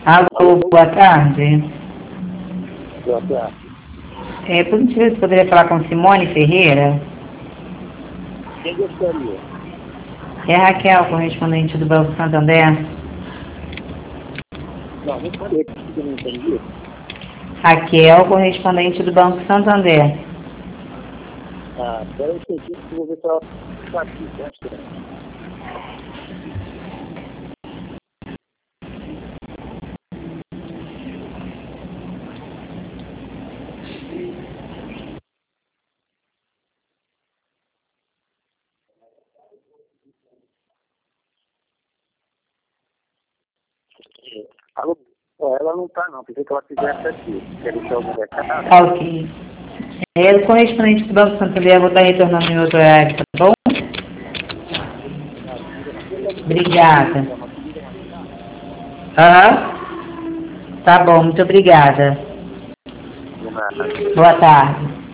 Alô, boa tarde. Boa tarde. Por gentileza, poderia falar com Simone Ferreira? Quem gostaria? É a Raquel, correspondente do Banco Santander. Não, não falei, porque eu não entendi. Raquel, correspondente do Banco Santander. Ah, espera um pouquinho que eu vou ver se ela está aqui, tá? Alô? Ela não está não, pensei que ela estivesse aqui. Quer deixar algum recado? Ok. O correspondente do Banco Santander, vou estar retornando em outro horário, tá bom? Obrigada. Tá bom, muito obrigada. De nada. Boa tarde.